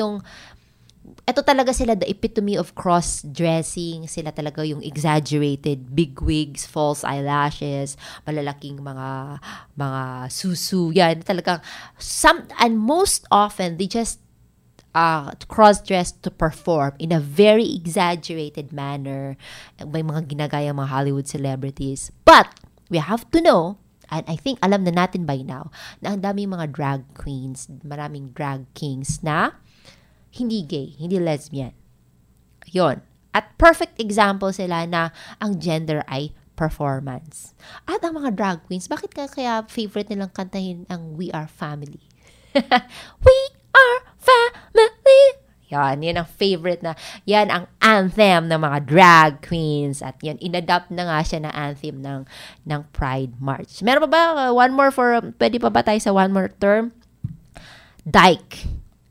Ito talaga sila the epitome of cross-dressing. Sila talaga yung exaggerated big wigs, false eyelashes, malalaking mga susu. Yan, talagang and most often they just cross-dress to perform in a very exaggerated manner. May mga ginagaya mga Hollywood celebrities. But we have to know, and I think alam na natin by now, na ang daming mga drag queens, maraming drag kings na hindi gay, hindi lesbian. Yun. At perfect example sila na ang gender ay performance. At ang mga drag queens, bakit kaya favorite nilang kantahin ang We Are Family? We are family. Yan ang favorite na, yan ang anthem ng mga drag queens. At yan, inadapt na nga siya na anthem ng Pride March. Meron pa ba? One more pwede pa ba tayo sa one more term? Dyke.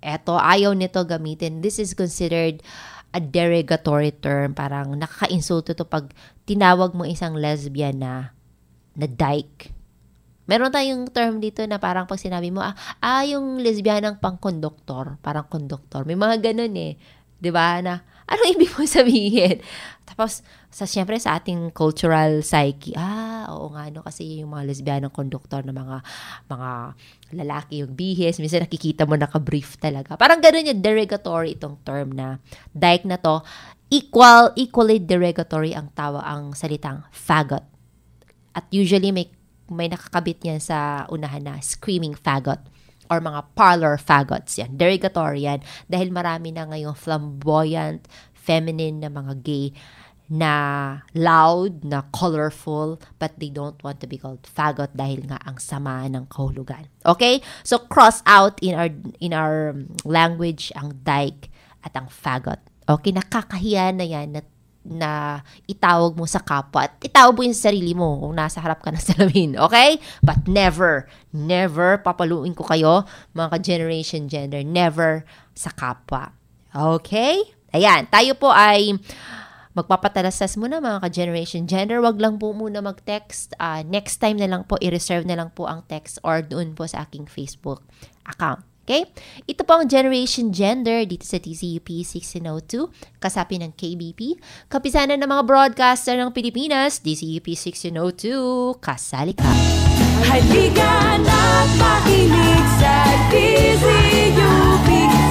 Eto, ayaw nito gamitin. This is considered a derogatory term. Parang nakaka-insulto to pag tinawag mo isang lesbian na dyke. Meron tayong term dito na parang pag sinabi mo, yung lesbianang pang-konduktor, parang konduktor. May mga ganun eh. 'Di ba? Na, anong ibig mo sabihin? Tapos, siyempre sa ating cultural psyche, oo nga, no, kasi yung mga lesbianang konduktor na mga lalaki yung bihis, minsan nakikita mo naka-brief talaga. Parang ganun yung derogatory itong term na dyke na to. Equally derogatory ang salitang faggot. At usually may nakakabit yan sa unahan na screaming faggot or mga parlor faggots yan. Derogatory yan dahil marami na ngayong flamboyant, feminine na mga gay na loud, na colorful, but they don't want to be called faggot dahil nga ang sama ng kahulugan. Okay? So cross out in our language ang dyke at ang faggot. Okay? Nakakahiya na yan na itawag mo sa kapwa at itawag mo yung sarili mo kung nasa harap ka ng salamin, okay? But never, papaluin ko kayo, mga ka-generation gender, never sa kapwa. Okay? Ayan, tayo po ay magpapatalastas muna mga ka-generation gender. Wag lang po muna mag-text. Next time na lang po, i-reserve na lang po ang text or doon po sa aking Facebook account. Okay? Ito po ang Generation Gender dito sa TCUP 1602, kasapi ng KBP, kapisanan ng mga broadcaster ng Pilipinas, DCUP 1602, kasali ka. Halika na't makinig sa DCUP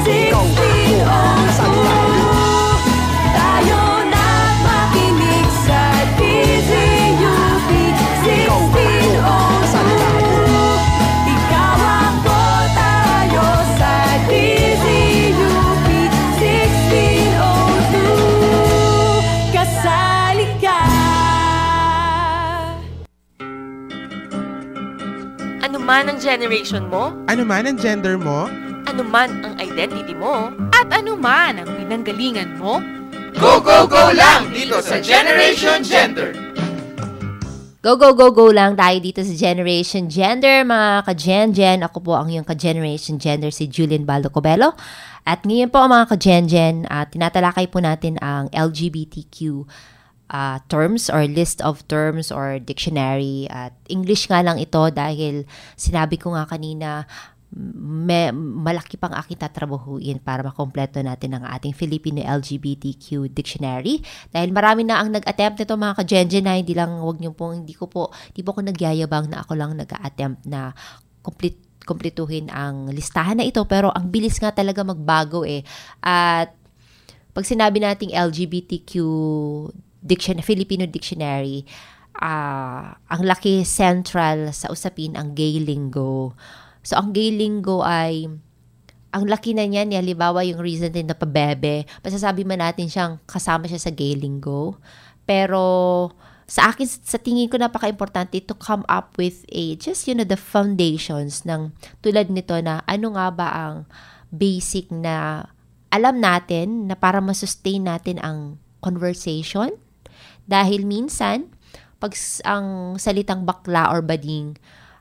1602. Tayo na't makinig sa DCUP 1602. Ikaw ako, tayo sa DCUP 1602. Kasali ka. Ano man ang generation mo, Ano man ang gender mo? ano man ang identity mo, at ano man ang pinanggalingan mo, Go, go, go lang dito sa Generation Gender! Go, go, go, go lang tayo dito sa Generation Gender, mga ka-gen-gen. Ako po ang iyong ka-Generation Gender, si Julian Baldo Cobelo. At ngayon po mga ka-gen-gen, tinatalakay po natin ang LGBTQ terms or list of terms or dictionary. At English nga lang ito dahil sinabi ko nga kanina, malaki pang aking tatrabahuin para makompleto natin ang ating Filipino LGBTQ dictionary dahil marami na ang nag-attempt nito mga ka-gen-gen na hindi po ako nagyayabang na ako lang nag-attempt na kompletuhin ang listahan na ito pero ang bilis nga talaga magbago at pag sinabi nating LGBTQ Filipino dictionary ang laki central sa usapin ang gay lingo. So, ang gay lingo ay, ang laki na niyan, halimbawa yung reason din na pabebe, masasabi man natin siyang kasama siya sa gay lingo. Pero, sa tingin ko napaka-importante to come up with the foundations ng tulad nito na ano nga ba ang basic na alam natin na para masustain natin ang conversation. Dahil minsan, pag ang salitang bakla or bading,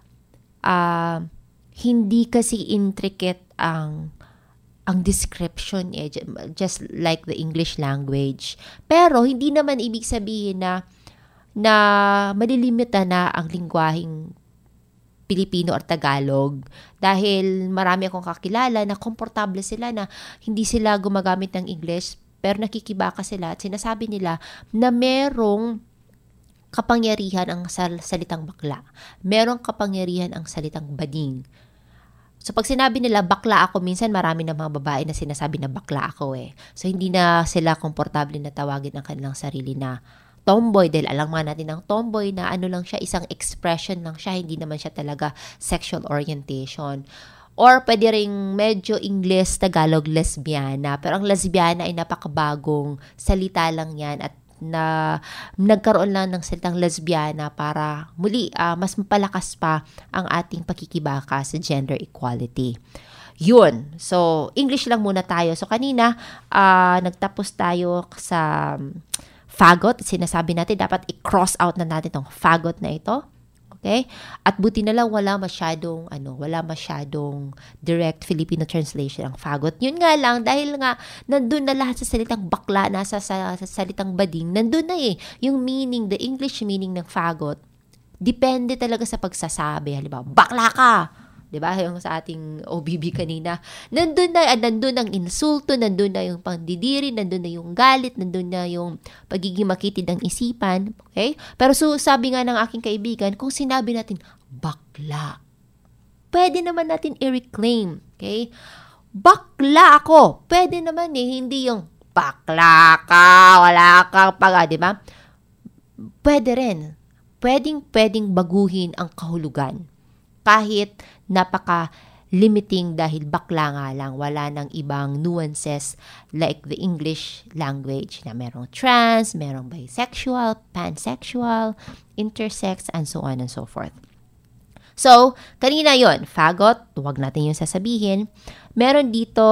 hindi kasi intricate ang description just like the English language. Pero hindi naman ibig sabihin na malilimita na ang lingwaheng Pilipino or Tagalog dahil marami akong kakilala na komportable sila na hindi sila gumagamit ng English pero nakikibaka sila at sinasabi nila na merong kapangyarihan ang salitang bakla. Merong kapangyarihan ang salitang bading. So, pag sinabi nila, bakla ako, minsan marami na mga babae na sinasabi na bakla ako So, hindi na sila komportable na tawagin ang kanilang sarili na tomboy. Dahil alam nga natin ang tomboy na ano lang siya, isang expression lang siya. Hindi naman siya talaga sexual orientation. Or pwede ring medyo English, Tagalog, lesbiana. Pero ang lesbiana ay napakabagong salita lang yan at na nagkaroon lang ng salitang lesbiana para muli mas mapalakas pa ang ating pakikibaka sa gender equality. Yun. So, English lang muna tayo. So, kanina, nagtapos tayo sa faggot. Sinasabi natin, dapat i-cross out na natin itong faggot na ito. Okay? At buti na lang wala masyadong direct Filipino translation ang fagot. Yun nga lang, dahil nga nandun na lahat sa salitang bakla, nasa sa salitang bading, nandun na yung meaning, the English meaning ng fagot. Depende talaga sa pagsasabi. Halimbawa, bakla ka! Diba? Yung sa ating OBB kanina. Nandun ang insulto, nandun na yung pandidiri, nandun na yung galit, nandun na yung pagiging makitid ng isipan. Okay? Pero sabi nga ng aking kaibigan, kung sinabi natin, bakla, pwede naman natin i-reclaim. Okay? Bakla ako. Pwede naman hindi yung bakla ka, wala ka pa, diba? Pwede rin. Pwedeng baguhin ang kahulugan. Kahit napaka-limiting dahil bakla nga lang, wala nang ibang nuances like the English language na merong trans, merong bisexual, pansexual, intersex, and so on and so forth. So, kanina yon fagot, huwag natin yung sasabihin. Meron dito,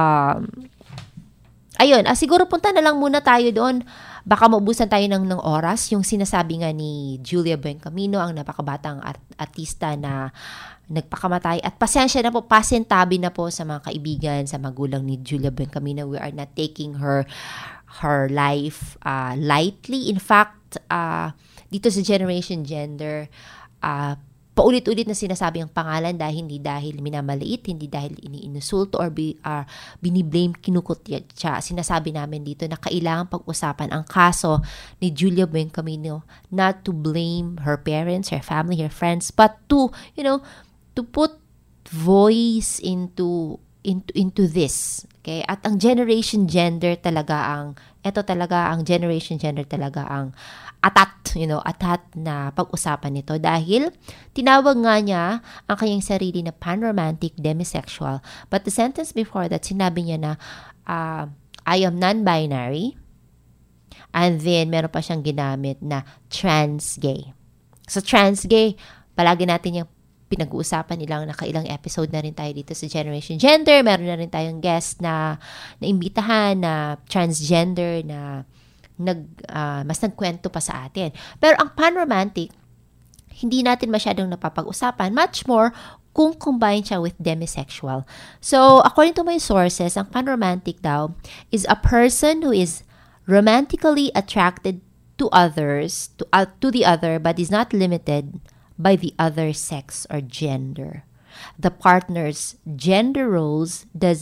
siguro punta na lang muna tayo doon. Baka maubusan tayo ng oras. Yung sinasabi nga ni Julia Buencamino, ang napakabatang artista na nagpakamatay. At pasensya na po, pasentabi na po sa mga kaibigan, sa magulang ni Julia Buencamino. We are not taking her life lightly. In fact, dito sa Generation Gender, paulit-ulit na sinasabi ang pangalan hindi dahil minamaliit, hindi dahil iniinsulto or biniblame, kinukutya. Sinasabi namin dito na kailangan pag-usapan ang kaso ni Julia Buencamino, not to blame her parents, her family, her friends, but to put voice into this. Okay? At ang Generation Gender talaga ang Generation Gender talaga ang atat na pag-usapan nito dahil tinawag nga niya ang kanyang sarili na pan-romantic demisexual. But the sentence before that, sinabi niya na I am non-binary, and then meron pa siyang ginamit na trans-gay. So trans-gay, palagi natin yung pinag-uusapan, nakailang episode na rin tayo dito sa Generation Gender. Meron na rin tayong guest na imbitahan na transgender na mas nagkwento pa sa atin. Pero ang pan-romantic, hindi natin masyadong napapag-usapan. Much more kung combine siya with demisexual. So, according to my sources, ang pan-romantic daw is a person who is romantically attracted to others, to the other, but is not limited by the other sex or gender. The partner's gender roles do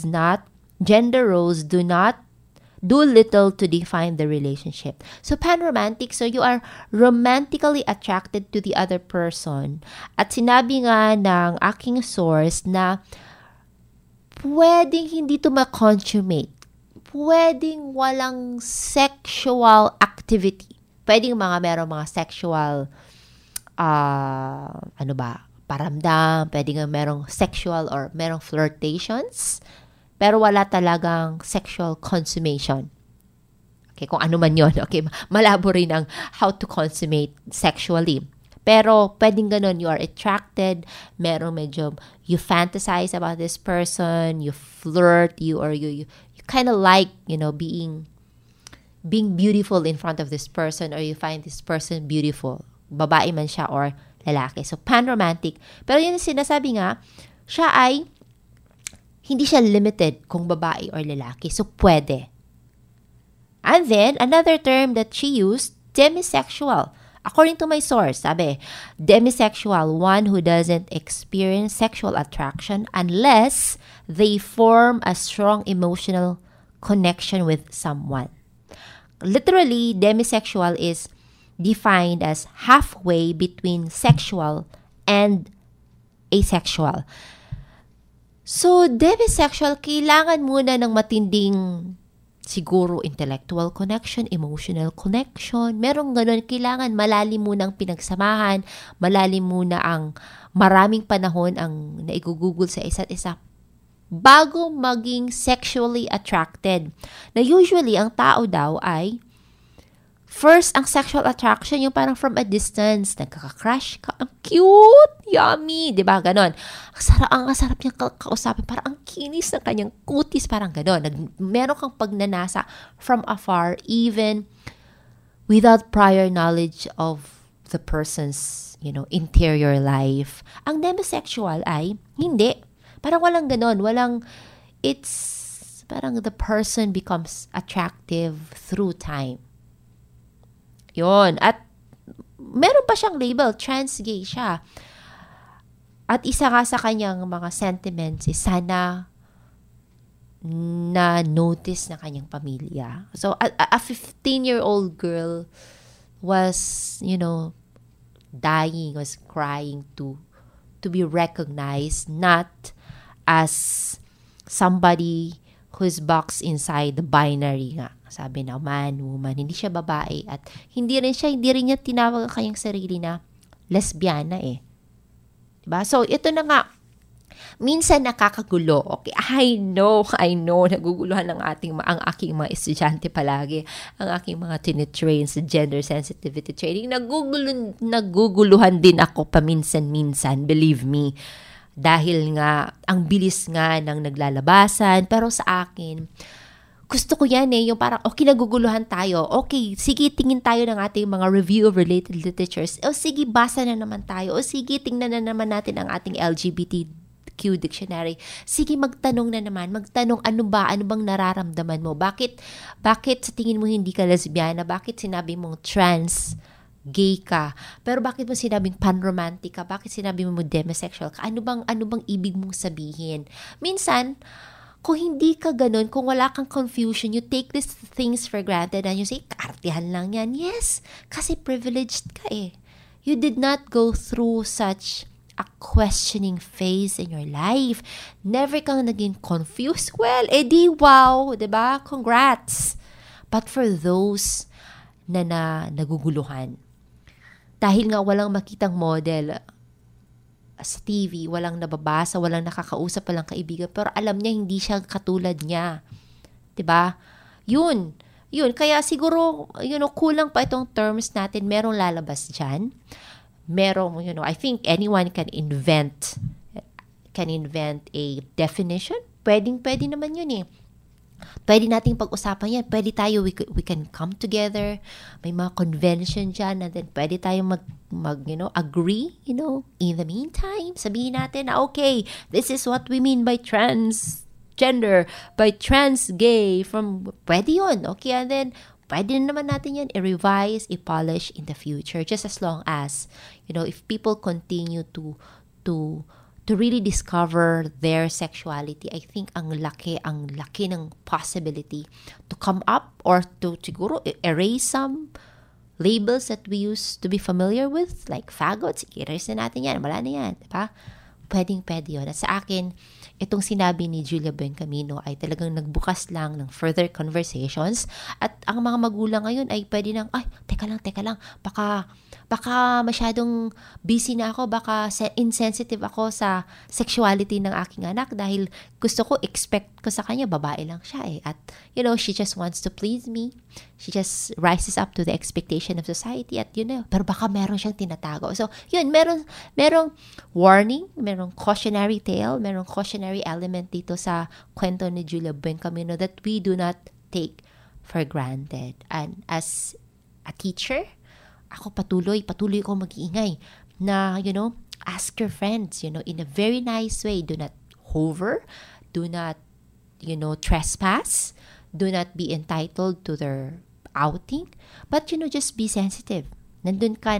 not do little to define the relationship. So, pan-romantic, so you are romantically attracted to the other person. At sinabi nga ng aking source na pwedeng hindi to ma-consummate. Pwedeng walang sexual activity. Pwedeng merong mga sexual, paramdam. Pwedeng merong sexual or merong flirtations. Pero wala talagang sexual consummation. Okay, kung ano man yun. Okay, malabo rin ang how to consummate sexually. Pero pwedeng ganun, you are attracted, merong medyo, you fantasize about this person, you flirt, you kind of like, being beautiful in front of this person, or you find this person beautiful. Babae man siya or lalaki. So, pan-romantic. Pero yun sinasabi nga, siya ay hindi siya limited kung babae or lalaki. So, pwede. And then, another term that she used, demisexual. According to my source, sabi, demisexual, one who doesn't experience sexual attraction unless they form a strong emotional connection with someone. Literally, demisexual is defined as halfway between sexual and asexual. So, demisexual, kailangan muna ng matinding siguro intellectual connection, emotional connection. Merong ganun, kailangan malalim muna ang pinagsamahan, malalim muna ang maraming panahon ang naigugugol sa isa't isa bago maging sexually attracted. Na usually, ang tao daw ay first, ang sexual attraction, yung parang from a distance, nagkaka-crush ka, ang cute, yummy, di ba? Ganon. Ang sarap niyang kausapin, parang ang kinis ng kanyang kutis, parang ganon. Meron kang pagnanasa from afar, even without prior knowledge of the person's interior life. Ang demisexual ay, hindi. Parang walang ganon. Parang the person becomes attractive through time. Yun. At meron pa siyang label, trans gay siya. At isa nga sa kanyang mga sentiments is sana na-notice na kanyang pamilya. So, a 15-year-old girl was, dying, was crying to be recognized, not as somebody who's boxed inside the binary nga. Sabi na, man, woman, hindi siya babae. At hindi rin niya tinawag ang kanyang sarili na lesbiana eh. Diba? So, ito na nga, minsan nakakagulo. Okay, I know, naguguluhan ang aking mga estudyante palagi, ang aking mga tinitrain sa gender sensitivity training. Naguguluhan din ako paminsan-minsan, believe me. Dahil nga, ang bilis nga ng naglalabasan. Pero sa akin, gusto ko yan yung parang, okay, naguguluhan tayo. Okay, sige, tingin tayo ng ating mga review of related literatures. O sige, basa na naman tayo. O sige, tingnan na naman natin ang ating LGBTQ dictionary. Sige, magtanong na naman. Magtanong, ano bang nararamdaman mo? Bakit sa tingin mo hindi ka lesbiana? Bakit sinabi mong trans gay ka? Pero bakit mo sinabing panromantic ka? Bakit sinabi mo demisexual ka? Ano bang ibig mong sabihin? Minsan, kung hindi ka ganun, kung wala kang confusion, you take these things for granted and you say, kaartihan lang yan. Yes, kasi privileged ka eh. You did not go through such a questioning phase in your life. Never kang naging confused. Well, edi wow, diba? Congrats. But for those na naguguluhan, dahil nga walang makitang model sa TV, walang nababasa, walang nakakausap, walang kaibigan, pero alam niya hindi siya katulad niya. 'Di ba? Yun. Kaya siguro, kulang pa itong terms natin. Merong lalabas diyan. Merong, I think anyone can invent a definition. Pwede naman yun eh. Pwede nating pag-usapan yan. Pwede tayo, we can come together. May mga convention dyan, and then pwede tayo agree, In the meantime, sabihin natin na, okay, this is what we mean by transgender, by trans gay, pwede yun, okay? And then, pwede naman natin yan i-revise, i-polish in the future, just as long as, if people continue to really discover their sexuality, I think ang laki ng possibility to come up or to siguro erase some labels that we used to be familiar with, like faggots, erase na natin yan, wala na yan, diba? Pwede yun. At sa akin, itong sinabi ni Julia Bencamino ay talagang nagbukas lang ng further conversations, at ang mga magulang ngayon ay pwede nang, teka lang, baka masyadong busy na ako, baka insensitive ako sa sexuality ng aking anak dahil expect ko sa kanya, babae lang siya eh. At, she just wants to please me. She just rises up to the expectation of society at pero baka meron siyang tinatago. So, merong warning, merong cautionary tale, merong cautionary element dito sa kwento ni Julia Bencamino that we do not take for granted. And as a teacher, ako patuloy ko mag-iingay na, ask your friends, in a very nice way. Do not hover. Do not, trespass. Do not be entitled to their outing. But, just be sensitive. Nandun ka,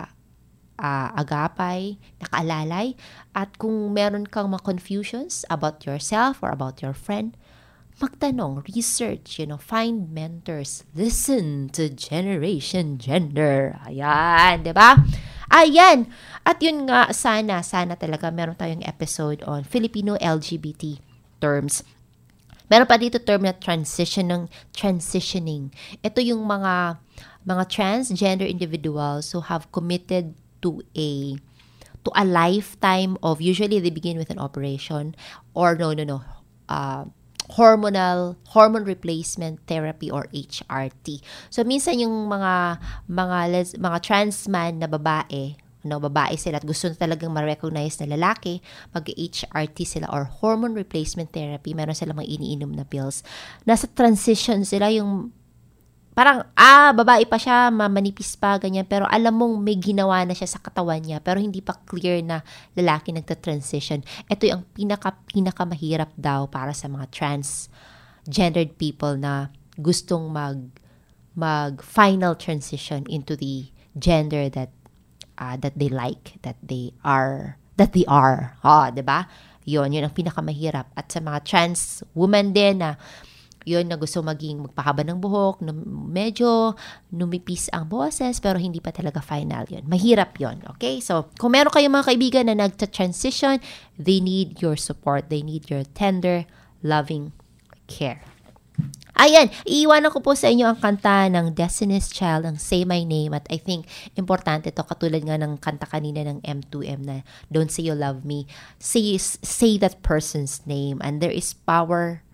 agapay, nakaalalay. At kung meron kang mga confusions about yourself or about your friend, magtanong, research, find mentors, listen to Generation Gender. Ayan, di ba? Ayan. At yun nga, sana talaga meron tayong episode on Filipino LGBT terms. Meron pa dito term na transitioning. Ito yung mga transgender individuals who have committed to a lifetime of, usually they begin with an operation or hormone replacement therapy or HRT. So minsan yung mga trans man na babae sila at gusto na talagang ma-recognize na lalaki, mag-HRT sila or hormone replacement therapy. Meron silang mga iniinom na pills. Nasa transition sila, yung parang, babae pa siya, manipis pa, ganyan. Pero alam mong may ginawa na siya sa katawan niya, pero hindi pa clear na lalaki nagta-transition. Ito yung pinaka mahirap daw para sa mga transgendered people na gustong mag final transition into the gender that they like, that they are. Diba? Yun ang pinakamahirap. At sa mga trans women din na gusto magpahaba ng buhok, medyo numipis ang boses, pero hindi pa talaga final yun. Mahirap yun, okay? So, kung meron kayong mga kaibigan na nagta-transition, they need your support. They need your tender, loving care. Ayan, iiwanan ko po sa inyo ang kanta ng Destiny's Child, ang Say My Name. At I think, importante to katulad nga ng kanta kanina ng M2M na Don't Say You Love Me. Say that person's name. And there is power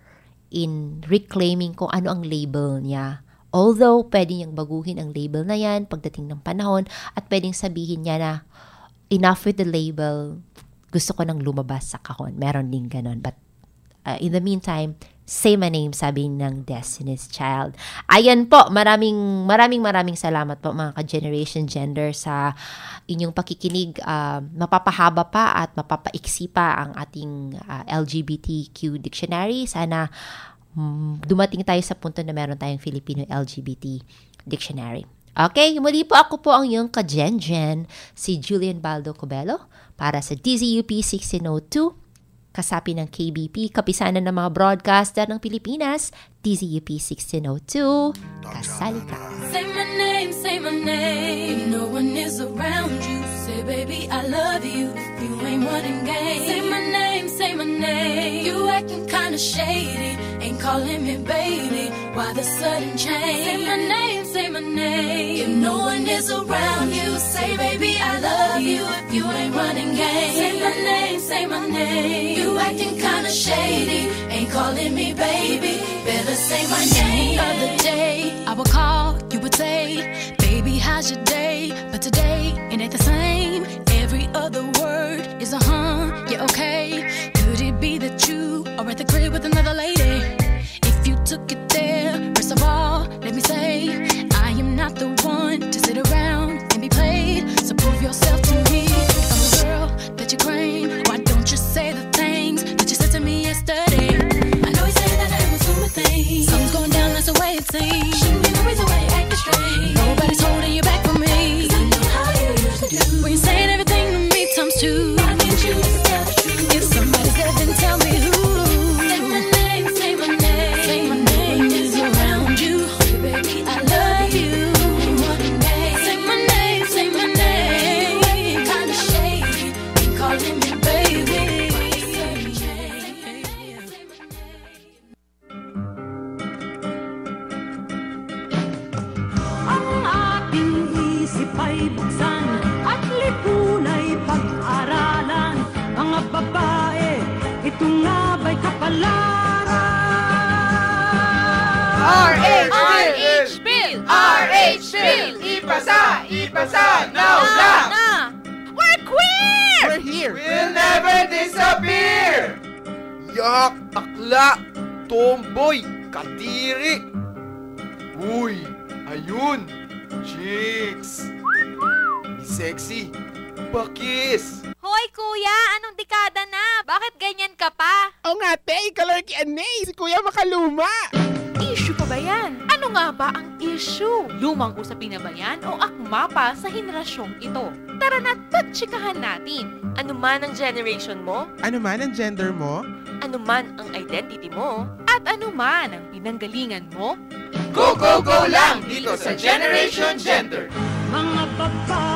in reclaiming kung ano ang label niya. Although, pwede niyang baguhin ang label na yan pagdating ng panahon at pwedeng sabihin niya na enough with the label, gusto ko nang lumabas sa kahon. Meron din ganon. But in the meantime, say my name, sabi ng Destiny's Child. Ayan po, maraming salamat po mga ka-Generation Gender sa inyong pakikinig. Mapapahaba pa at mapapaiksi pa ang ating LGBTQ dictionary. Sana dumating tayo sa punto na meron tayong Filipino LGBT dictionary. Okay, muli po ako po ang iyong ka-Gen, si Julian Baldo Cobelo para sa DZUP 1602. Kasapi ng KBP, kapisanan ng mga broadcaster ng Pilipinas, DZUP 1602, kasali ka. Say my name, no one is around you. Say baby I love you, if you ain't running game. Say my name, you acting kinda shady, ain't calling me baby, why the sudden change? Say my name, if no one is around you. Say baby I love you, if you ain't running game. Say my name, you acting kinda shady, ain't calling me baby, better say my name. The other day I would call, you would say, baby how's your day? But today it ain't the same. Every other word is a yeah, okay. Could it be that you are at the crib with another lady? If you took it there, first of all, let me say, I am not the one to sit around and be played. So prove yourself to me. If I'm the girl that you claim, why don't you say the things that you said to me yesterday? I know you said that I was doing things. Something's going down, that's the way it seems. Shouldn't be the reason why you're acting strange. Nobody's holding you back from me. 'Cause I know how you usually do. When you're saying everything to me times two. Why can't you just tell the truth? If somebody's there, then tell me who. Say my name, say my name. Say my name is around you. Baby, I love you. Say my name, say my name. You acting kinda shady, ain't calling me baby. Ang ating isip ay buksan at lipunay pag-aralan. Mga babae, ito nga ba'y kapalaran? RH Bill! RH Bill! Ipasa! Now na! We're queer! We're here! We'll never disappear! Yak! Akla! Tomboy! Kadiri! Uy! Ayun! Chicks! Sexy! Bakis! Hoy kuya, anong dekada na? Bakit ganyan ka pa? O nga, te, kalarki anay, si Kuya Makaluma! Issue pa ba yan? Ano nga ba ang issue? Lumang usapin na ba yan o akma pa sa henerasyong ito? Tara na, tatsikahan natin. Ano man ang generation mo, Ano man ang gender mo? ano man ang identity mo, at ano man ang pinanggalingan mo, Go, go, go lang dito sa Generation Gender! Mga babae